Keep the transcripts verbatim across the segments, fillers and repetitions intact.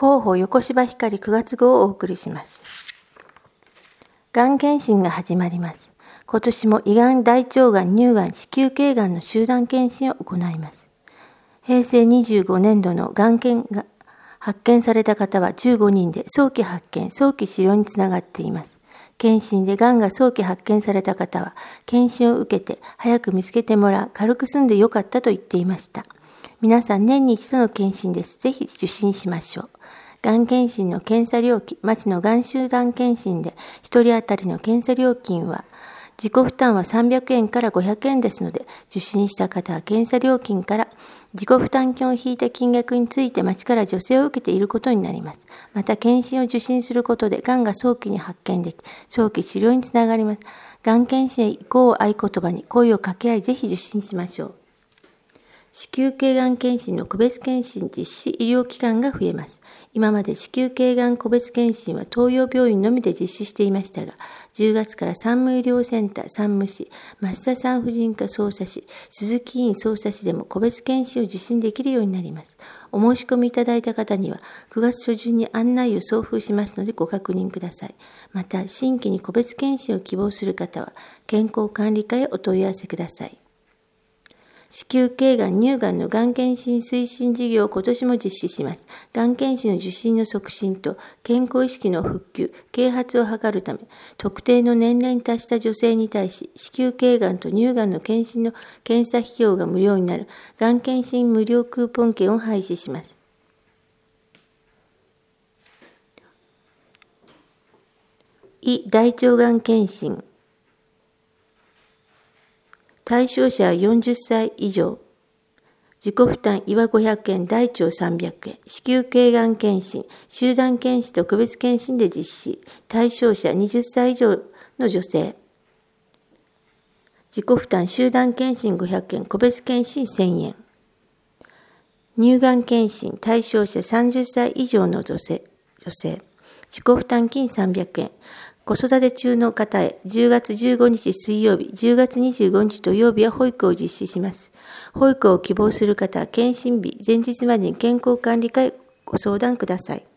広報横芝光くがつ号をお送りします。がん検診が始まります。今年も胃がん、大腸がん、乳がん、子宮頸がんの集団検診を行います。へいせいにじゅうごねんどのがん検が発見された方はじゅうごにんで早期発見、早期治療につながっています。検診でがんが早期発見された方は、検診を受けて早く見つけてもらう、軽く済んでよかったと言っていました。皆さん年に一度の検診です。ぜひ受診しましょう。がん検診の検査料金、町のがん集団検診でひとり当たりの検査料金は、自己負担はさんびゃくえんからごひゃくえんですので、受診した方は検査料金から自己負担金を引いた金額について町から助成を受けていることになります。また、検診を受診することで、がんが早期に発見でき、早期治療につながります。がん検診へ行こうを合言葉に声を掛け合い、ぜひ受診しましょう。子宮頸がん検診の個別検診実施医療機関が増えます。今まで子宮頸がん個別検診は東洋病院のみで実施していましたが、じゅうがつから産務医療センター産務士、増田産婦人科操作士、鈴木医院操作士でも個別検診を受診できるようになります。お申し込みいただいた方にはくがつ初旬に案内を送付しますのでご確認ください。また、新規に個別検診を希望する方は、健康管理課へお問い合わせください。子宮頸がん、乳がんのがん検診推進事業を今年も実施します。がん検診の受診の促進と健康意識の復旧、啓発を図るため、特定の年齢に達した女性に対し、子宮頸がんと乳がんの検診の検査費用が無料になるがん検診無料クーポン券を廃止します。胃大腸がん検診対象者はよんじゅっさい以上。自己負担、胃はごひゃくえん、大腸さんびゃくえん。子宮頸がん検診、集団検診と個別検診で実施。対象者にじゅっさい以上の女性。自己負担、集団検診ごひゃくえん、個別検診せんえん。乳がん検診、対象者さんじゅっさい以上の女性。女性自己負担金さんびゃくえん。子育て中の方へじゅうがつじゅうごにち水曜日、じゅうがつにじゅうごにち土曜日は保育を実施します。保育を希望する方は検診日前日までに健康管理課へご相談ください。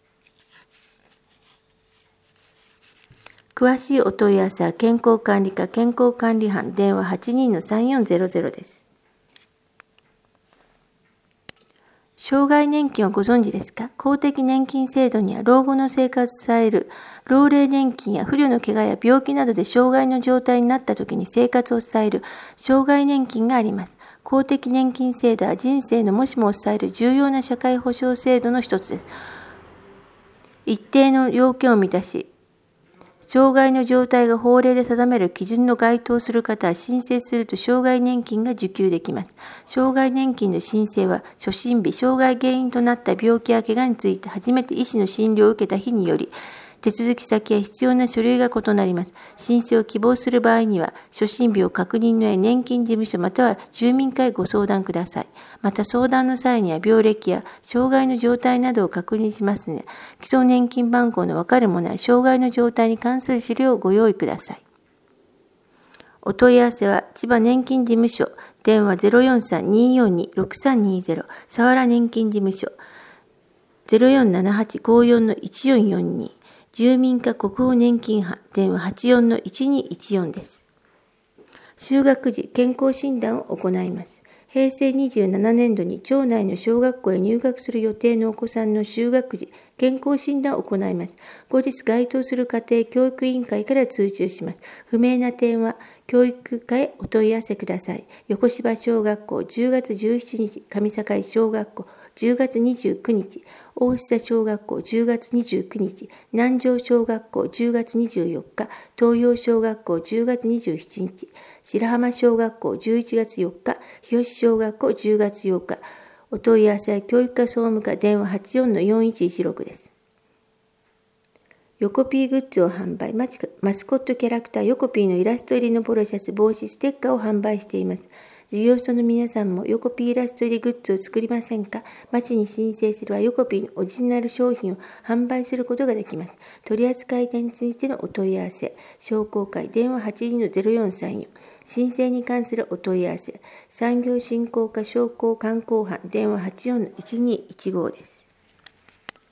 詳しいお問い合わせは健康管理課健康管理班電話 はちにーのさんよんゼロゼロ です。障害年金をご存知ですか？公的年金制度には老後の生活を支える老齢年金や不慮の怪我や病気などで障害の状態になったときに生活を支える障害年金があります。公的年金制度は人生のもしもを支える重要な社会保障制度の一つです。一定の要件を満たし、障害の状態が法令で定める基準の該当する方は申請すると障害年金が受給できます。障害年金の申請は初診日、障害原因となった病気や怪我について初めて医師の診療を受けた日により、手続き先や必要な書類が異なります。申請を希望する場合には、初診日を確認の上、年金事務所または住民会へご相談ください。また相談の際には病歴や障害の状態などを確認しますので、基礎年金番号の分かるものや障害の状態に関する資料をご用意ください。お問い合わせは千葉年金事務所電話 ゼロよんさんにーよんにーろくさんにーゼロ 佐原年金事務所 ゼロよんななはちごーよんのいちよんよんにー住民課国保年金班電話 はちよんのいちにーいちよん です。就学時健康診断を行います。へいせいにじゅうななねんどに町内の小学校へ入学する予定のお子さんの就学時健康診断を行います。後日該当する家庭教育委員会から通知をします。不明な点は教育課へお問い合わせください。横芝小学校じゅうがつじゅうしちにち、上境小学校じゅうがつにじゅうくにち、大久小学校じゅうがつにじゅうくにち、南城小学校じゅうがつにじゅうよっか、東洋小学校じゅうがつにじゅうしちにち、白浜小学校じゅういちがつよっか、日吉小学校じゅうがつようか、お問い合わせは教育課総務課電話 はちよんのよんいちいちろく です。ヨコピーグッズを販売、マスコットキャラクターヨコピーのイラスト入りのポロシャツ、帽子、ステッカーを販売しています。事業所の皆さんもヨコピーイラスト入りグッズを作りませんか？町に申請すればヨコピーのオリジナル商品を販売することができます。取扱店についてのお問い合わせ、商工会電話 はちにーのゼロよんさんよん、申請に関するお問い合わせ、産業振興課商工観光班電話 はちよんのいちにーいちご です。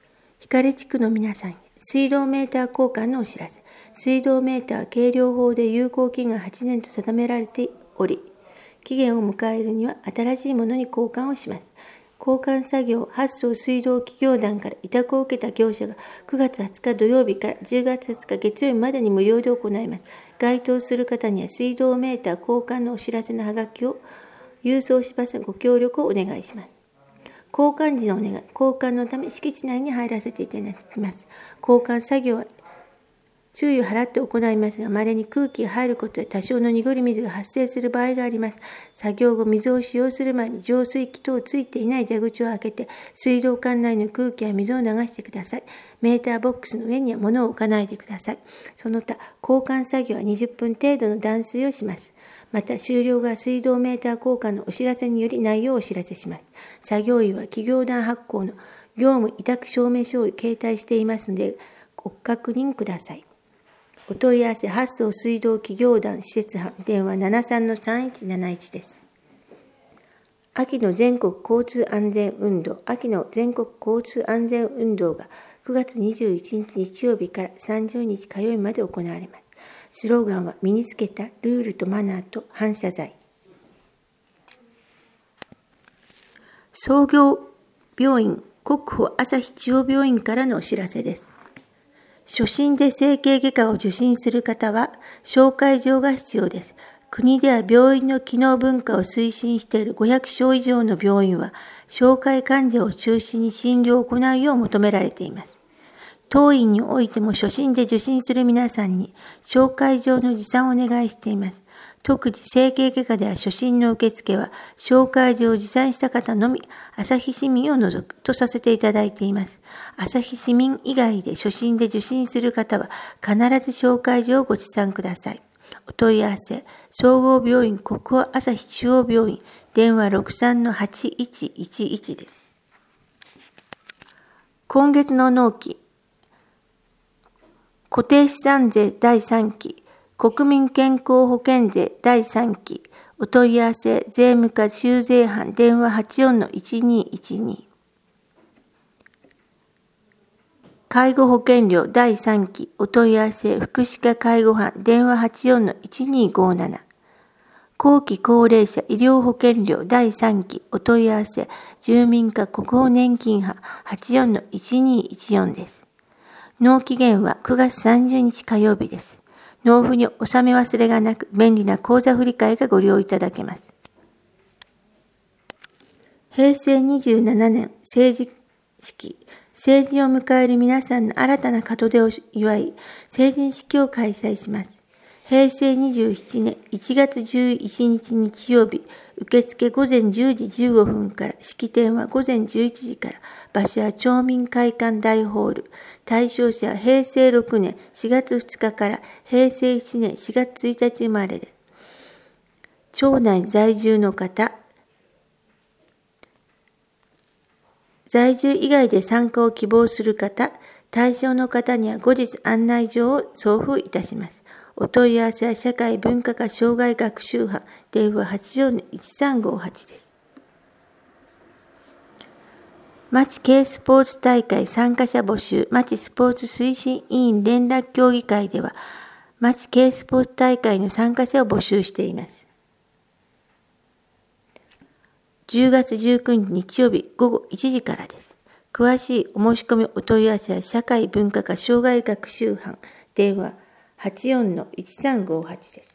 光地区の皆さんへ、水道メーター交換のお知らせ。水道メーターは計量法で有効期がはちねんと定められており、期限を迎えるには新しいものに交換をします。交換作業発送水道企業団から委託を受けた業者がくがつはつか土曜日からじゅうがつはつか月曜日までに無料で行います。該当する方には水道メーター交換のお知らせのハガキを郵送します。ご協力をお願いします。交換時のお願い。交換のため敷地内に入らせていただきます。交換作業は注意を払って行いますが、稀に空気が入ることで多少の濁り水が発生する場合があります。作業後、水を使用する前に浄水器等ついていない蛇口を開けて、水道管内の空気や水を流してください。メーターボックスの上には物を置かないでください。その他、交換作業はにじゅっぷん程度の断水をします。また、終了が水道メーター交換のお知らせにより内容をお知らせします。作業員は企業団発行の業務委託証明書を携帯していますので、ご確認ください。お問い合わせ発送水道企業団施設班電話 ななさんのさんいちなないち です。秋の全国交通安全運動秋の全国交通安全運動がくがつにじゅういちにち日曜日からさんじゅうにち火曜日まで行われます。スローガンは身につけたルールとマナーと反射材。創業病院国保朝日中央病院からのお知らせです。初診で整形外科を受診する方は紹介状が必要です。国では病院の機能文化を推進しているごひゃくしょう以上の病院は紹介患者を中心に診療を行うよう求められています。当院においても初診で受診する皆さんに紹介状の持参をお願いしています。特に整形外科では初診の受付は紹介状を持参した方のみ旭市民を除くとさせていただいています。旭市民以外で初診で受診する方は必ず紹介状をご持参ください。お問い合わせ、総合病院国保朝日中央病院電話 ろくさんのはちいちいちいち です。今月の納期、固定資産税だいさんき、国民健康保険税だいさんき、お問い合わせ、税務課州税班電話 はちよんのいちにいちに。介護保険料だいさんき、お問い合わせ、福祉課介護班電話 はちよんのいちにごなな。後期高齢者医療保険料だいさんき、お問い合わせ、住民課国保年金班 はちよんのいちにいちよん です。納期限はくがつさんじゅうにち火曜日です。納付に納め忘れがなく、便利な口座振替がご利用いただけます。へいせいにじゅうななねん成人式、成人を迎える皆さんの新たな門出を祝い、成人式を開催します。へいせいにじゅうななねんいちがつじゅういちにち日曜日、受付午前じゅうじじゅうごふんから、式典は午前じゅういちじから、場所は町民会館大ホール。対象者はへいせいろくねんしがつふつかからへいせいななねんしがつついたち生まれで、町内在住の方、在住以外で参加を希望する方、対象の方には後日案内状を送付いたします。お問い合わせは社会文化課障害学習班電話 はちよんのいちさんごはち です。町系スポーツ大会参加者募集、町スポーツ推進委員連絡協議会では、町系スポーツ大会の参加者を募集しています。じゅうがつじゅうくにち日曜日ごごいちじからです。詳しいお申し込みお問い合わせは社会文化課障害学習班電話 はちよんのいちさんごはち です。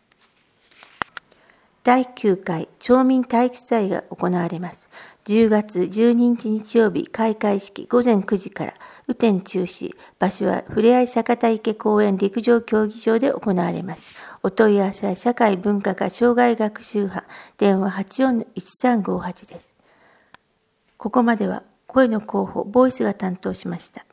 だいきゅうかい町民体育祭が行われます。じゅうがつじゅうににち日曜日開会式午前くじから雨天中止、場所はふれあい坂田池公園陸上競技場で行われます。お問い合わせは社会文化課障害学習班電話 はちよんのいちさんごはち です。ここまでは声の広報ボイスが担当しました。